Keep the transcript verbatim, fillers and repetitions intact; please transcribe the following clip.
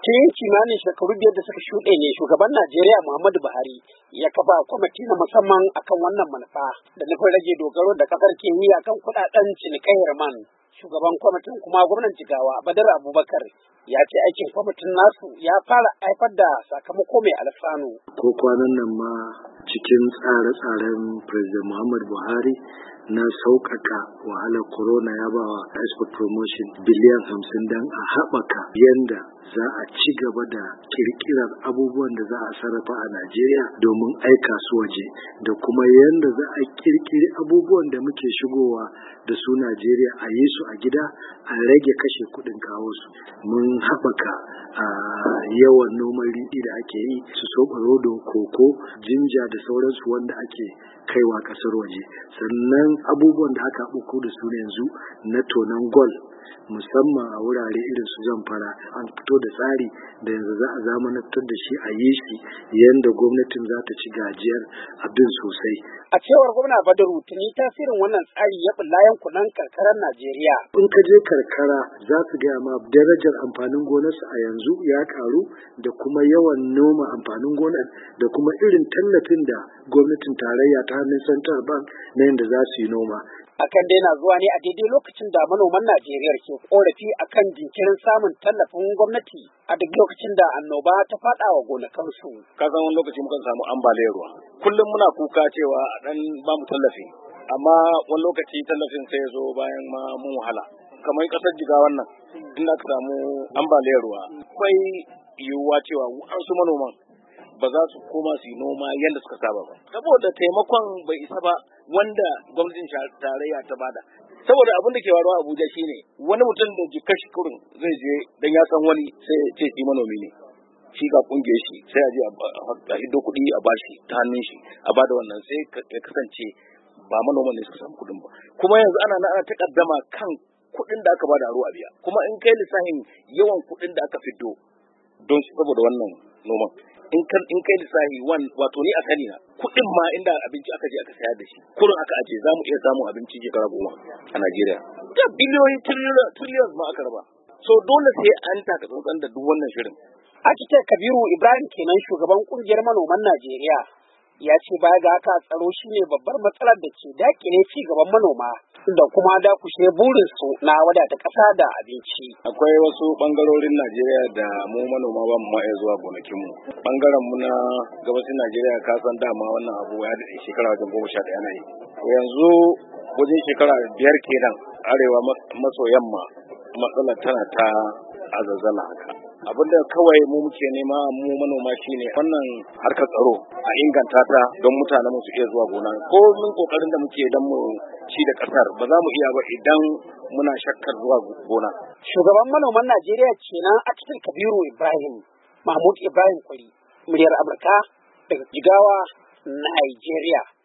Tun kimanin shekaru biyar da suka shuɗe ne shugaban Najeriya Muhammadu Buhari ya kafa kwamiti na musamman akan wannan manufa da nufin rage dogaro da kasar ke yi akan kuɗaɗen cinikayyar man. Shugaban kwamitin kuma gwamnan Jigawa Badar Abubakar ya ce aikin kwamitin nasu ya fara haifar da sakamako mai alfanu. Ko kwanan nan ma cikin tsare-tsaren President Muhammadu Buhari na sauƙaƙa wahalar corona ya ba wa export promotion biliyan hamsin don a haɓaka yanda za a ci gaba da kirkirar abubuwan da za a sarrafa a Najeriya domin aika su waje da kuma yanda za a kirkiri abubuwan da muke shigowa da su Najeriya a yi su a gida a rage kashe kuɗin kawo su. Mun haɓaka a yawan noman riɗi da ake yi su soɓa rodo, koko, jinja da sauransu wanda ake kaiwa ƙasar waje. Sannan abubuwan da aka buku da su yanzu na tonon gol musamman a wurare irin su Zamfara an fito da tsari da yanzu za a zamanantar da shi a yi shi yanda gwamnatin za ta ci gajiyar abin sosai. A cewar gwamna Badaru tuni tasirin wannan tsari ya bulla yankunan karkarar Najeriya. In ka je karkara za su gaya ma darajar amfanin gonarsu a yanzu ya karu da kuma yawan noma amfanin gonar da kuma irin tallafin da gwamnatin tarayya ta hannun Central Bank na yadda za su yi noma. Hakan dai na zuwa ne a daidai lokacin da manoman Najeriya ke korafi akan jinkirin samun tallafin gwamnati a duk lokacin da annoba ta faɗa wa gonakansu. Ka san wani lokaci mukan samu ambaliyar ruwa. Kullum muna kuka cewa a dan ba mu tallafi, amma wani lokaci tallafin sai ya zo bayan ma mun wahala. Kamar kasar Jigawan nan inda aka samu ambaliyar ruwa. Akwai yiwuwa cewa wasu manoman ba za su koma su yi noma yadda suka saba ba. Saboda taimakon bai isa ba wanda gwamnatin tarayya ta bada. Saboda abin da ke faruwa a Abuja shine wani mutum da jikar shi kurin zai je dan ya san wani sai ya ce shi manomi ne. Shi ga kungiyar shi sai a je a hiddo kuɗi a bashi ta hannun shi a bada wannan sai ya kasance ba manoman ne suka samu kuɗin ba. Kuma yanzu ana ana takaddama kan kuɗin da aka bada aro a biya. Kuma in kai lissafin yawan kuɗin da aka fiddo don saboda wannan noman. in kan in kai lissafi wan wato ni a sani na kuɗin ma inda abinci aka je aka sayar da shi kurin aka aje za mu iya samun abinci shekara goma a Najeriya da biliyoyi trillions ma aka raba so dole sai an taka tsantsan da duk wannan shirin. Architect Kabiru Ibrahim kenan shugaban kungiyar manoman Najeriya ya ce baya ga haka tsaro shine babbar matsalar da ke dakile ci gaban manoma da kuma dakushe burinsu na wadata ƙasa da abinci. Akwai wasu ɓangarorin Najeriya da mu manoma ba mu ma iya zuwa gonakinmu. Ɓangaren mu na gabashin Najeriya ka san dama wannan abu ya daɗe shekara wajen goma sha ɗaya na yi. Yanzu wajen shekara biyar kenan arewa maso yamma matsalar tana ta azazzala haka. Abinda kawai mu muke nema mu manoma shine wannan harkar tsaro a inganta ta don mutanen mu su iya zuwa gona ko mun kokarin da muke dan mu ci da kasar ba za mu iya ba idan muna shakkar zuwa gona. Shugaban manoman Najeriya kenan Architect Kabiru Ibrahim Mahmud Ibrahim Kwari muryar Amurka daga Jigawa, Najeriya.